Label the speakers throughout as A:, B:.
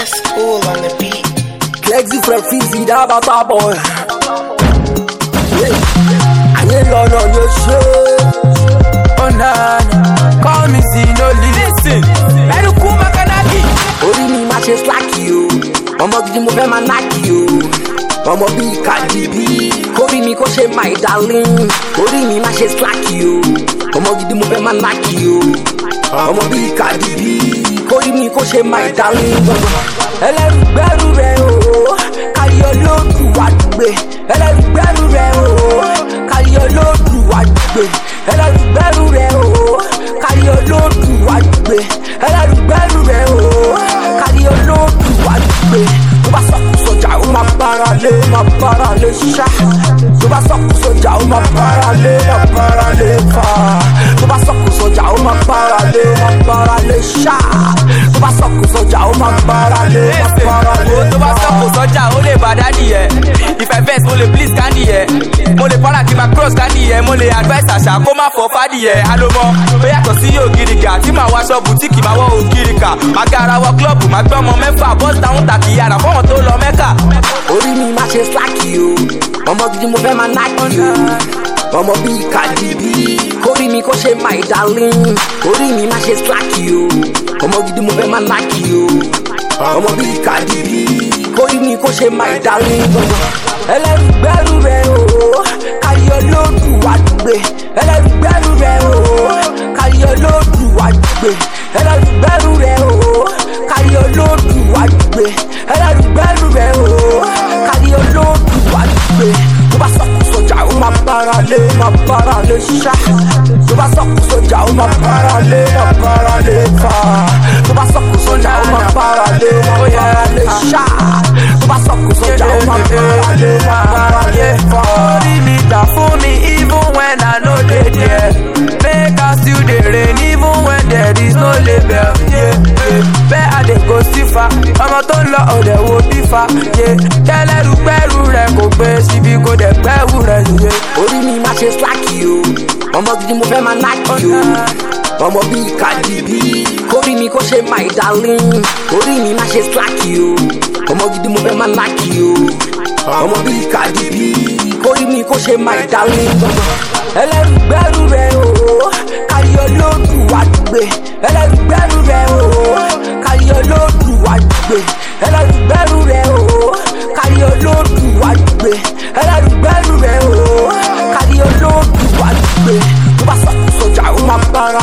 A: S-Cool on the beat.
B: Klexi from Fizzy, that about our boy. I ain't gonna no show.
C: Oh nah, call me see no listen. Let you come back and
B: Ori mi ma ṣe slack you. Ọmọ gidi mo fẹ́ ma knock you. Ọmọ bí Cardi B. Kórìí mi kò ṣe my darling. Ori mi ma ṣe slack you. Ọmọ gidi mo fẹ́ ma knock you. Ọmọ bí Cardi B. Kórìí mi kò ṣe my darling. Ẹlẹ́rù gbẹ́rù rẹ̀ o. Kárí olóòtú wá gbé. Ẹlẹ́rù gbẹ́rù rẹ̀ o. Kárí olóòtú wá gbé. Ẹlẹ́rù gbẹ́rù rẹ̀ o. Kárí olóòtú wá gbé. Ẹlẹ́rù gbẹ́rù rẹ̀ o. Kárí olóòtú wá gbé. Tó bá sọ̀kù sọjà ó máa bára lé ṣá. Tó bá sọ̀kù sọjà ó máa bára lé fà. Tó bá sọ̀kù sọjà ó máa bára lé ṣá. Tó bá sọ̀kù sọjà ó máa bára lé fà.
C: tó bá sọ̀kò sọ́jà ó lè bá dádì yẹ. If I vex mo lè please candy yẹ. Mo lè para kí ma cross candy yẹ. Mo lè advice àṣà kó má fọ́ fádì yẹ. Alomọ ó yàtọ̀ sí ògirìkà tí màá wá aṣọ bùtíkì máa wọ ògirìkà. Màá gara wọ klọ́ọ̀bù máa gbọ́mọ mẹ́fà bọ́ọ̀sì táwọn tàkì yàrá fọ́wọ́n tó lọ Mẹ́kà.
B: Orí mi má ṣe slack you. Ọmọ gidi mo fẹ́ ma knock you. Ọmọ bí Cardi B. Kórìí mi kò ṣe my darling. Orí mi má ṣe slack you. Ọmọ gidi mo fẹ́ ma knock you. Ọmọ bí Cardi B. Kórìí mi kò ṣe my darling. Ẹlẹ́rù gbẹ́rù rẹ̀ o. Kárí olóòtú wá gbé. Ẹlẹ́rù gbẹ́rù rẹ̀ o. Kárí olóòtú wá gbé. Ẹlẹ́rù gbẹ́rù rẹ̀ o. Kárí olóòtú wá gbé. Ẹlẹ́rù gbẹ́rù rẹ̀ o. Kárí olóòtú wá gbé. Tó bá sọ̀kù sọjà ó máa bára lé ṣá. Tó bá sọ̀kù sọjà ó máa bára lé fà. Tó bá sọ̀kù sọjà ó máa bára lé ṣá. Tó bá sọ̀kù sọjà ó máa bára lé fà.
C: Orí mi jà fún mi even when I no dey there. Make I still dey rain even when there is no label. Bẹ́ẹ̀ I dey go sífà. Ọmọ tó ń lọ ọ̀dẹ̀ wo bífà. Kẹ́lẹ́rù gbẹ́rù rẹ̀ kò gbé síbi kò dẹ̀ gbẹ́rù rẹ̀ yé.
B: Orí mi má ṣe slack you. Ọmọ gidi mo fẹ́ ma knock you. Ọmọ bí Cardi B. Kórìí mi kò ṣe my darling. Orí mi má ṣe slack you. Ọmọ gidi mo fẹ́ ma knock you. Ọmọ bí Cardi B. Kórìí mi kò ṣe my darling. Ẹlẹ́rù gbẹ́rù rẹ̀ o. Kárí olóòtú wá gbé. Ẹlẹ́rù gbẹ́rù rẹ̀ o. Kárí olóòtú wá gbé. Ẹlẹ́rù gbẹ́rù rẹ̀ o. Kárí olóòtú wá gbé. Ẹlẹ́rù gbẹ́rù rẹ̀ o. Kárí olóòtú wá gbé. Tó bá sọ̀kù sọjà ó máa bára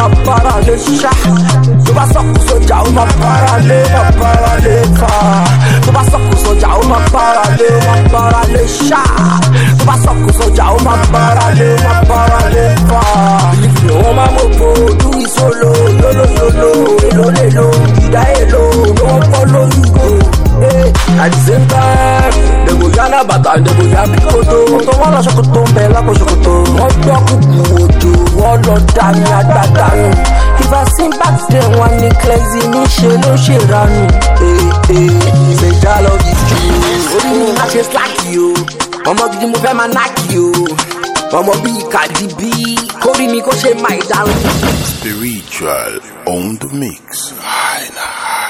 B: lé ṣá. Tó bá sọ̀kù sọjà ó máa bára lé fà. Tó bá sọ̀kù sọjà ó máa bára lé ṣá. Tó bá sọ̀kù sọjà ó máa bára lé fà. Believe me, wọ́n máa mọ̀ pé do it solo. Yolo, èlò, ìdá èlò, no one follow you go. At the same time, they go yana bàtà, they go ya bí koto. Koto wọ́n lọ ṣòkòtò ń bẹ lápò ṣòkòtò. Wọ́n gbọ́ kúkú òjò, wọ́n lọ dání agbádánù. If I sing back then, wọ́n ní Klexi níṣe ló ṣe ranù. Ìṣèjà lọ bí jù. Orí mi má ṣe slack you. Ọmọ gidi mo fẹ́ ma knock you. Ọmọ bí Cardi B. Kórìí mi kò ṣe my darling.
D: Spiritual on the mix. High.